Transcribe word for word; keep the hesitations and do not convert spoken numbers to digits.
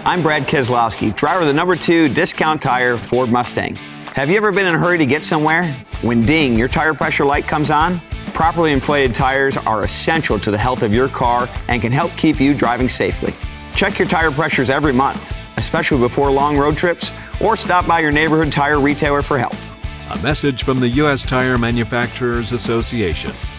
I'm Brad Keselowski, driver of the number two Discount Tire Ford Mustang. Have you ever been in a hurry to get somewhere? When ding, your tire pressure light comes on? Properly inflated tires are essential to the health of your car and can help keep you driving safely. Check your tire pressures every month, especially before long road trips, or stop by your neighborhood tire retailer for help. A message from the U S Tire Manufacturers Association.